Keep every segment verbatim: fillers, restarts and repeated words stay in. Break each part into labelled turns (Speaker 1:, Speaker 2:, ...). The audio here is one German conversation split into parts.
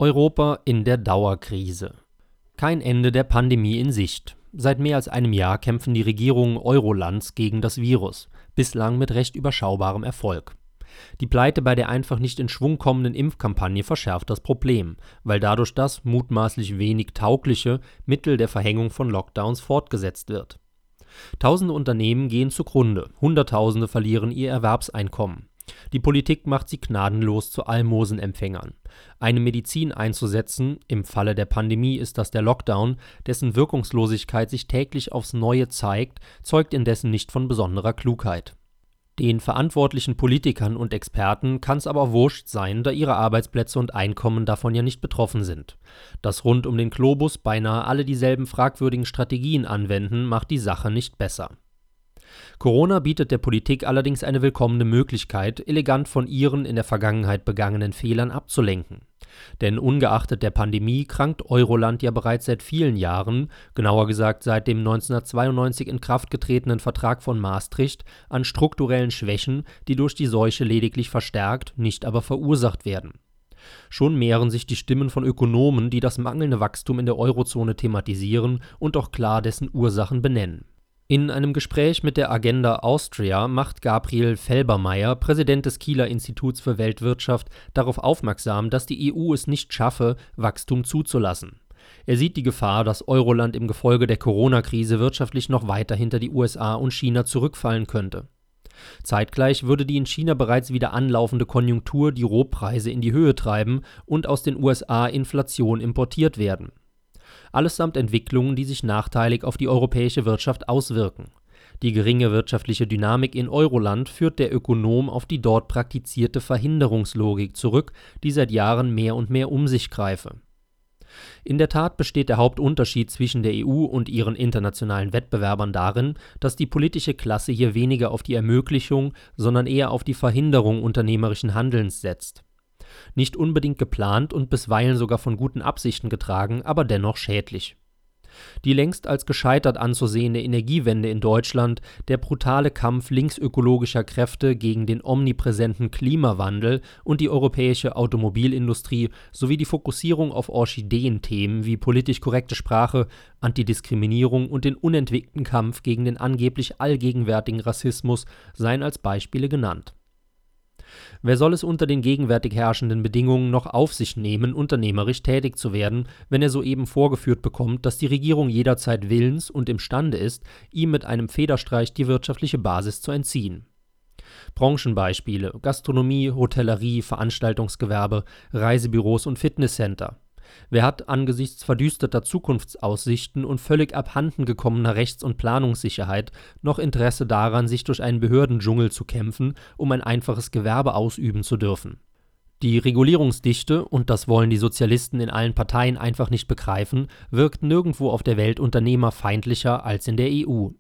Speaker 1: Europa in der Dauerkrise. Kein Ende der Pandemie in Sicht. Seit mehr als einem Jahr kämpfen die Regierungen Eurolands gegen das Virus, bislang mit recht überschaubarem Erfolg. Die Pleite bei der einfach nicht in Schwung kommenden Impfkampagne verschärft das Problem, weil dadurch das mutmaßlich wenig taugliche Mittel der Verhängung von Lockdowns fortgesetzt wird. Tausende Unternehmen gehen zugrunde, Hunderttausende verlieren ihr Erwerbseinkommen. Die Politik macht sie gnadenlos zu Almosenempfängern. Eine Medizin einzusetzen, im Falle der Pandemie ist das der Lockdown, dessen Wirkungslosigkeit sich täglich aufs Neue zeigt, zeugt indessen nicht von besonderer Klugheit. Den verantwortlichen Politikern und Experten kann es aber wurscht sein, da ihre Arbeitsplätze und Einkommen davon ja nicht betroffen sind. Dass rund um den Globus beinahe alle dieselben fragwürdigen Strategien anwenden, macht die Sache nicht besser. Corona bietet der Politik allerdings eine willkommene Möglichkeit, elegant von ihren in der Vergangenheit begangenen Fehlern abzulenken. Denn ungeachtet der Pandemie krankt Euroland ja bereits seit vielen Jahren, genauer gesagt seit dem neunzehnhundertzweiundneunzig in Kraft getretenen Vertrag von Maastricht, an strukturellen Schwächen, die durch die Seuche lediglich verstärkt, nicht aber verursacht werden. Schon mehren sich die Stimmen von Ökonomen, die das mangelnde Wachstum in der Eurozone thematisieren und auch klar dessen Ursachen benennen. In einem Gespräch mit der Agenda Austria macht Gabriel Felbermayr, Präsident des Kieler Instituts für Weltwirtschaft, darauf aufmerksam, dass die E U es nicht schaffe, Wachstum zuzulassen. Er sieht die Gefahr, dass Euroland im Gefolge der Corona-Krise wirtschaftlich noch weiter hinter die U S A und China zurückfallen könnte. Zeitgleich würde die in China bereits wieder anlaufende Konjunktur die Rohpreise in die Höhe treiben und aus den U S A Inflation importiert werden. Allesamt Entwicklungen, die sich nachteilig auf die europäische Wirtschaft auswirken. Die geringe wirtschaftliche Dynamik in Euroland führt der Ökonom auf die dort praktizierte Verhinderungslogik zurück, die seit Jahren mehr und mehr um sich greife. In der Tat besteht der Hauptunterschied zwischen der E U und ihren internationalen Wettbewerbern darin, dass die politische Klasse hier weniger auf die Ermöglichung, sondern eher auf die Verhinderung unternehmerischen Handelns setzt. Nicht unbedingt geplant und bisweilen sogar von guten Absichten getragen, aber dennoch schädlich. Die längst als gescheitert anzusehende Energiewende in Deutschland, der brutale Kampf linksökologischer Kräfte gegen den omnipräsenten Klimawandel und die europäische Automobilindustrie sowie die Fokussierung auf Orchideenthemen wie politisch korrekte Sprache, Antidiskriminierung und den unentwickelten Kampf gegen den angeblich allgegenwärtigen Rassismus seien als Beispiele genannt. Wer soll es unter den gegenwärtig herrschenden Bedingungen noch auf sich nehmen, unternehmerisch tätig zu werden, wenn er soeben vorgeführt bekommt, dass die Regierung jederzeit willens und imstande ist, ihm mit einem Federstreich die wirtschaftliche Basis zu entziehen? Branchenbeispiele: Gastronomie, Hotellerie, Veranstaltungsgewerbe, Reisebüros und Fitnesscenter. Wer hat angesichts verdüsterter Zukunftsaussichten und völlig abhanden gekommener Rechts- und Planungssicherheit noch Interesse daran, sich durch einen Behördendschungel zu kämpfen, um ein einfaches Gewerbe ausüben zu dürfen? Die Regulierungsdichte, und das wollen die Sozialisten in allen Parteien einfach nicht begreifen, wirkt nirgendwo auf der Welt unternehmerfeindlicher als in der E U.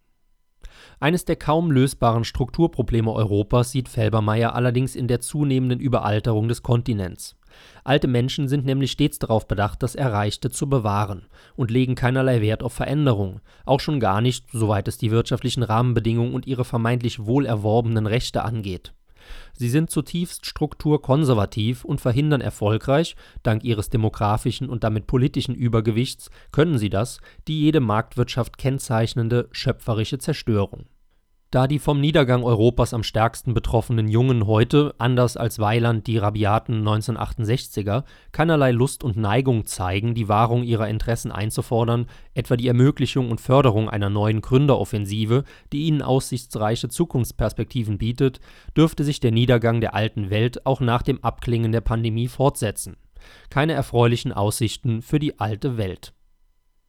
Speaker 1: Eines der kaum lösbaren Strukturprobleme Europas sieht Felbermayr allerdings in der zunehmenden Überalterung des Kontinents. Alte Menschen sind nämlich stets darauf bedacht, das Erreichte zu bewahren und legen keinerlei Wert auf Veränderung, auch schon gar nicht, soweit es die wirtschaftlichen Rahmenbedingungen und ihre vermeintlich wohl erworbenen Rechte angeht. Sie sind zutiefst strukturkonservativ und verhindern erfolgreich, dank ihres demografischen und damit politischen Übergewichts, können sie das, die jede Marktwirtschaft kennzeichnende schöpferische Zerstörung. Da die vom Niedergang Europas am stärksten betroffenen Jungen heute, anders als Weiland die rabiaten neunzehnhundertachtundsechziger, keinerlei Lust und Neigung zeigen, die Wahrung ihrer Interessen einzufordern, etwa die Ermöglichung und Förderung einer neuen Gründeroffensive, die ihnen aussichtsreiche Zukunftsperspektiven bietet, dürfte sich der Niedergang der alten Welt auch nach dem Abklingen der Pandemie fortsetzen. Keine erfreulichen Aussichten für die alte Welt.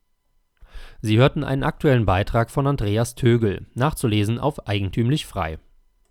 Speaker 1: Sie hörten einen aktuellen Beitrag von Andreas Tögel, nachzulesen auf eigentümlich frei.